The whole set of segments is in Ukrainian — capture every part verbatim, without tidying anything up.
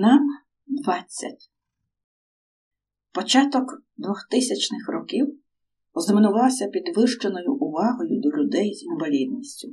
Нам двадцять. Початок двохтисячних років ознаменувався підвищеною увагою до людей з інвалідністю.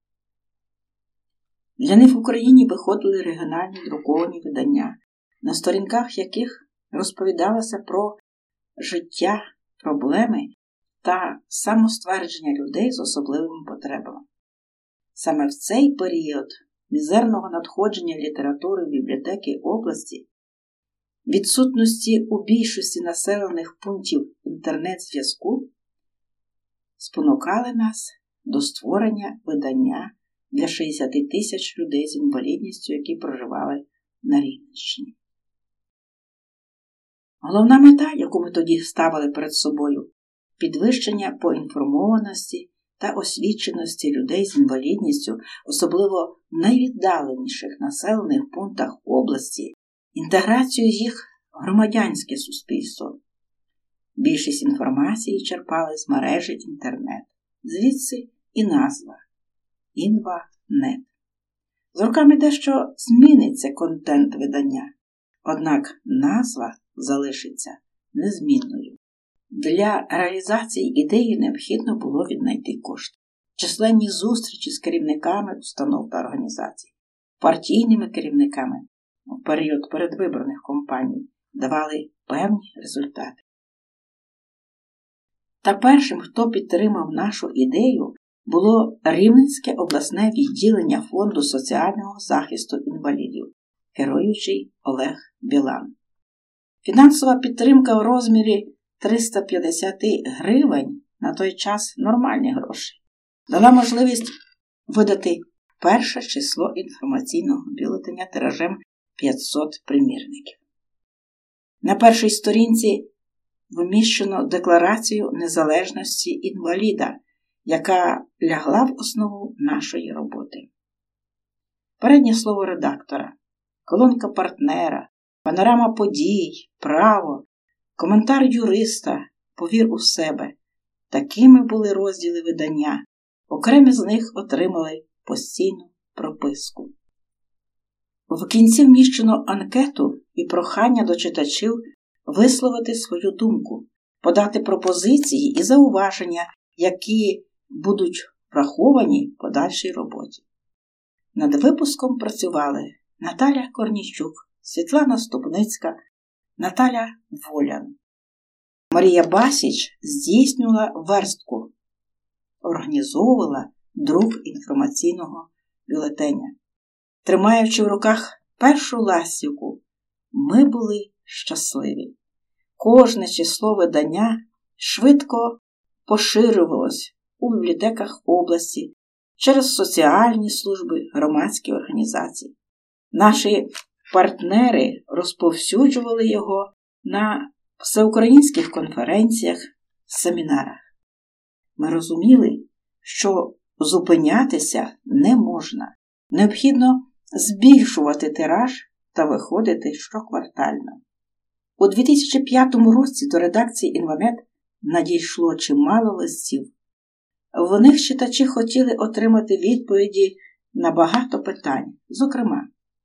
Для них в Україні виходили регіональні друковані видання, на сторінках яких розповідалося про життя, проблеми та самоствердження людей з особливими потребами. Саме в цей період мізерного надходження літератури в бібліотеки області, відсутності у більшості населених пунктів інтернет-зв'язку, спонукали нас до створення видання для шістдесят тисяч людей з інвалідністю, які проживали на Рівненщині. Головна мета, яку ми тоді ставили перед собою – підвищення поінформованості та освіченості людей з інвалідністю, особливо в найвіддаленіших населених пунктах області, інтеграцію їх в громадянське суспільство. Більшість інформації черпали з мережі інтернет, звідси і назва – Інва.нет. З роками дещо зміниться контент видання, однак назва залишиться незмінною. Для реалізації ідеї необхідно було віднайти кошти. Численні зустрічі з керівниками установ та організацій, партійними керівниками в період передвиборних кампаній давали певні результати. Та першим, хто підтримав нашу ідею, було Рівненське обласне відділення Фонду соціального захисту інвалідів, керуючий Олег Білан. Фінансова підтримка в розмірі триста п'ятдесят гривень, на той час нормальні гроші, дала можливість видати перше число інформаційного бюлетеня тиражем п'ятсот примірників. На першій сторінці вміщено декларацію незалежності інваліда, яка лягла в основу нашої роботи. Переднє слово редактора, колонка партнера, панорама подій, право, коментар юриста, повір у себе. Такими були розділи видання. Окремі з них отримали постійну прописку. В кінці вміщено анкету і прохання до читачів висловити свою думку, подати пропозиції і зауваження, які будуть враховані в подальшій роботі. Над випуском працювали Наталя Корнійчук, Світлана Ступницька, Наталя Волян. Марія Басіч здійснювала верстку, організовувала друк інформаційного бюлетеня. Тримаючи в руках першу ластівку, ми були щасливі. Кожне число видання швидко поширювалось у бібліотеках області через соціальні служби, громадські організації. Наші партнери розповсюджували його на всеукраїнських конференціях, семінарах. Ми розуміли, що зупинятися не можна. Необхідно збільшувати тираж та виходити щоквартально. У дві тисячі п'ятому році до редакції «Інва.нет» надійшло чимало листів. В них читачі хотіли отримати відповіді на багато питань, зокрема,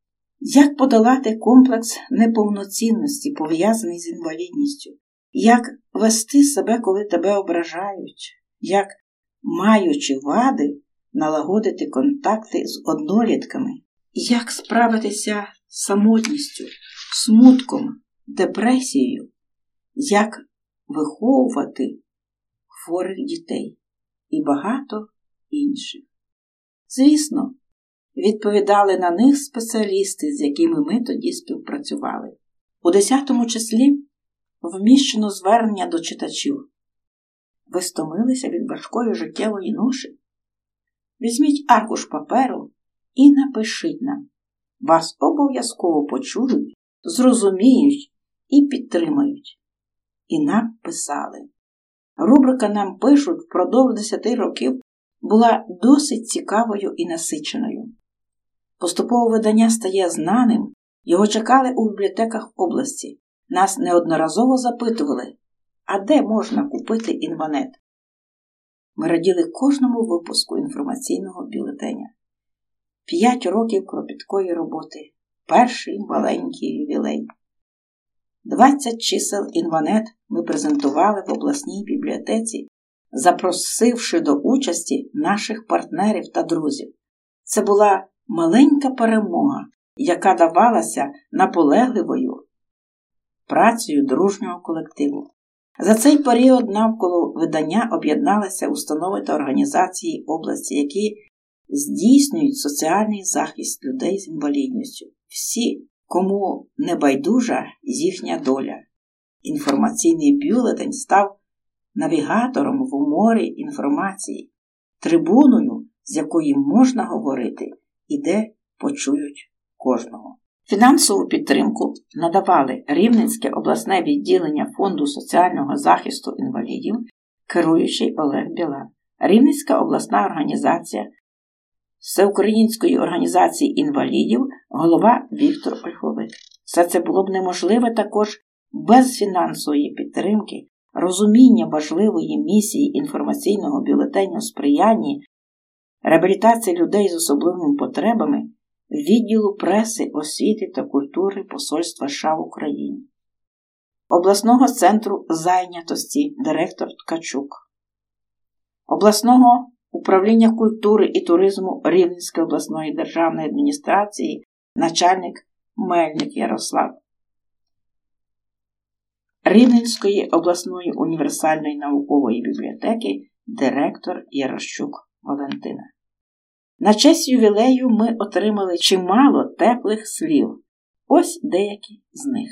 як подолати комплекс неповноцінності, пов'язаний з інвалідністю, як вести себе, коли тебе ображають, як, маючи вади, налагодити контакти з однолітками, як справитися з самотністю, смутком, депресією, як виховувати хворих дітей і багато інших. Звісно, відповідали на них спеціалісти, з якими ми тоді співпрацювали. У десятому числі вміщено звернення до читачів. Ви стомилися від важкої життєвої ноші? Візьміть аркуш паперу і напишіть нам. Вас обов'язково почують, зрозуміють і підтримають. І нам писали. Рубрика «Нам пишуть» впродовж десяти років була досить цікавою і насиченою. Поступово видання стає знаним, його чекали у бібліотеках області. Нас неодноразово запитували, а де можна купити «Інва.нет». Ми раділи кожному випуску інформаційного бюлетеня. П'ять років кропіткої роботи перший маленький ювілей. двадцять чисел Інванет ми презентували в обласній бібліотеці, запросивши до участі наших партнерів та друзів. Це була маленька перемога, яка давалася наполегливою працею дружнього колективу. За цей період навколо видання об'єдналися установи та організації області, які здійснюють соціальний захист людей з інвалідністю. Всі, кому не байдужа їхня доля. Інформаційний бюлетень став навігатором в морі інформації, трибуною, з якої можна говорити і де почують кожного. Фінансову підтримку надавали Рівненське обласне відділення Фонду соціального захисту інвалідів, керуючий Олег Білан, Рівненська обласна організація Всеукраїнської організації інвалідів, голова Віктор Ольховик. Все це було б неможливе також без фінансової підтримки, розуміння важливої місії інформаційного бюлетеню сприяння реабілітації людей з особливими потребами відділу преси, освіти та культури Посольства США в Україні, обласного центру зайнятості директор Ткачук, обласного управління культури і туризму Рівненської обласної державної адміністрації начальник Мельник Ярослав, Рівненської обласної універсальної наукової бібліотеки директор Ярощук Валентина. На честь ювілею ми отримали чимало теплих слів. Ось деякі з них.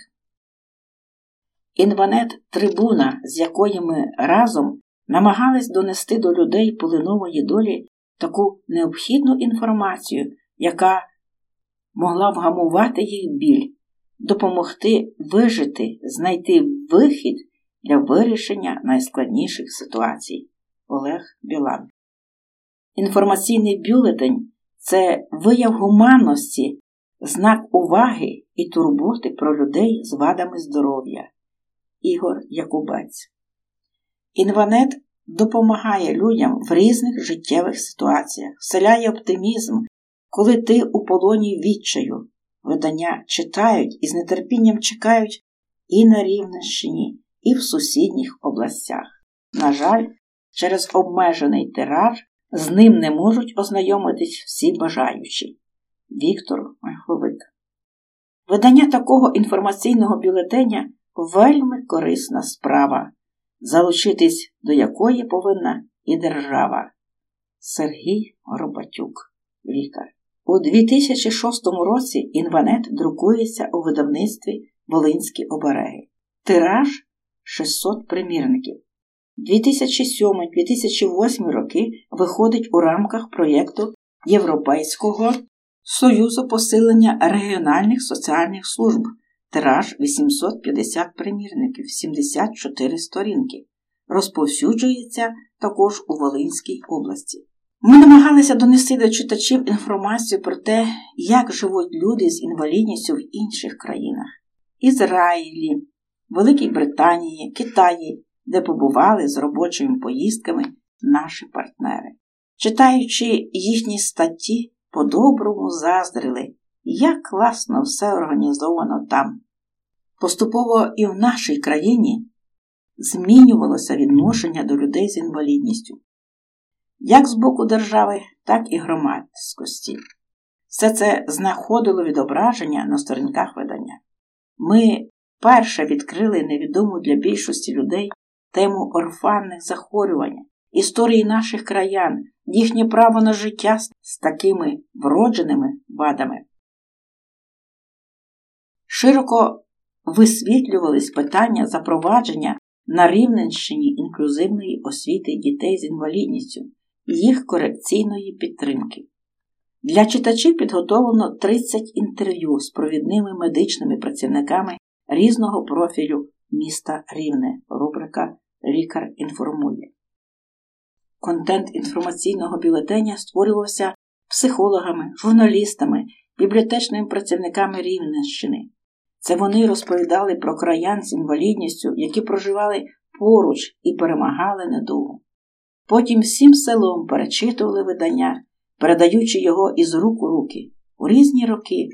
Інванет-трибуна, з якої ми разом намагались донести до людей полинової долі таку необхідну інформацію, яка могла вгамувати їх біль, допомогти вижити, знайти вихід для вирішення найскладніших ситуацій. Олег Білан. Інформаційний бюлетень – це вияв гуманності, знак уваги і турботи про людей з вадами здоров'я. Ігор Якубець. Інванет допомагає людям в різних життєвих ситуаціях, вселяє оптимізм, коли ти у полоні відчаю. Видання читають і з нетерпінням чекають і на Рівненщині, і в сусідніх областях. На жаль, через обмежений тираж з ним не можуть ознайомитись всі бажаючі. Віктор Ольховик. Видання такого інформаційного бюлетеня – вельми корисна справа, залучитись до якої повинна і держава. Сергій Горбатюк, лікар. У дві тисячі шостому році Інванет друкується у видавництві «Волинські обереги». Тираж – шістсот примірників. дві тисячі сьомий - дві тисячі восьмий роки виходить у рамках проєкту Європейського Союзу посилення регіональних соціальних служб. Тираж – вісімсот п'ятдесят примірників, сімдесят чотири сторінки. Розповсюджується також у Волинській області. Ми намагалися донести до читачів інформацію про те, як живуть люди з інвалідністю в інших країнах. Ізраїлі, Великій Британії, Китаї, де побували з робочими поїздками наші партнери. Читаючи їхні статті, по-доброму заздрили, як класно все організовано там. Поступово і в нашій країні змінювалося відношення до людей з інвалідністю. Як з боку держави, так і громадськості. Все це знаходило відображення на сторінках видання. Ми перше відкрили невідому для більшості людей тему орфанних захворювань, історії наших краян, їхнє право на життя з такими вродженими вадами. Широко висвітлювались питання запровадження на Рівненщині інклюзивної освіти дітей з інвалідністю, їх корекційної підтримки. Для читачів підготовлено тридцять інтерв'ю з провідними медичними працівниками різного профілю міста Рівне, рубрика «Лікар інформує». Контент інформаційного бюлетеня створювався психологами, журналістами, бібліотечними працівниками Рівненщини. Це вони розповідали про краян з інвалідністю, які проживали поруч і перемагали недугу. Потім всім селом перечитували видання, передаючи його із рук у руки. У різні роки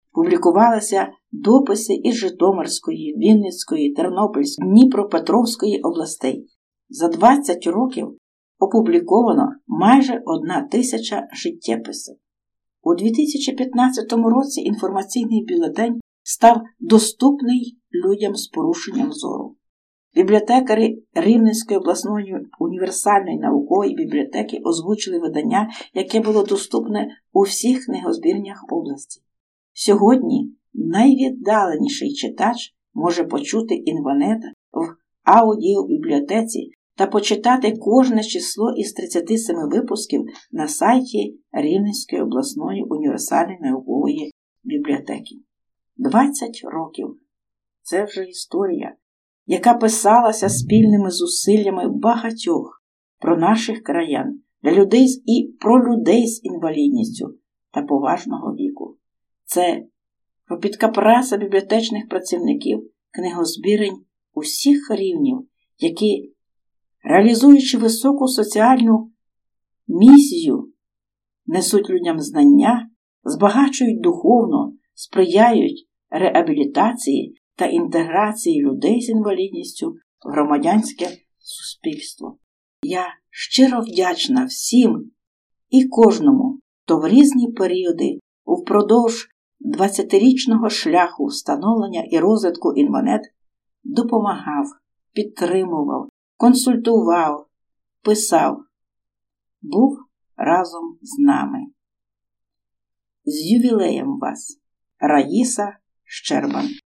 публікувалися дописи із Житомирської, Вінницької, Тернопільської, Дніпропетровської областей. За двадцять років опубліковано майже одна тисяча життєписів. У дві тисячі п'ятнадцятому році інформаційний бюлетень став доступний людям з порушенням зору. Бібліотекарі Рівненської обласної універсальної наукової бібліотеки озвучили видання, яке було доступне у всіх книгозбірнях області. Сьогодні найвіддаленіший читач може почути інванет в аудіобібліотеці та почитати кожне число із тридцяти семи випусків на сайті Рівненської обласної універсальної наукової бібліотеки. двадцять років – це вже історія, яка писалася спільними зусиллями багатьох про наших краян, для людей і про людей з інвалідністю та поважного віку. Це кропітка праця бібліотечних працівників, книгозбірень усіх рівнів, які, реалізуючи високу соціальну місію, несуть людям знання, збагачують духовно, сприяють реабілітації та інтеграції людей з інвалідністю в громадянське суспільство. Я щиро вдячна всім і кожному, хто в різні періоди впродовж двадцятирічного шляху встановлення і розвитку інванет допомагав, підтримував, консультував, писав, був разом з нами. З ювілеєм вас! Раїса Щербан.